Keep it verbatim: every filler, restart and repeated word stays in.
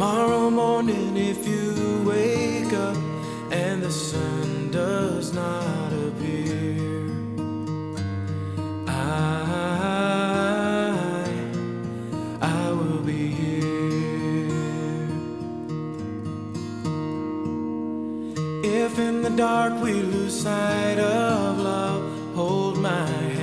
Tomorrow morning, if you wake up and the sun does not appear, I, I will be here. If in the dark we lose sight of love, hold my hand.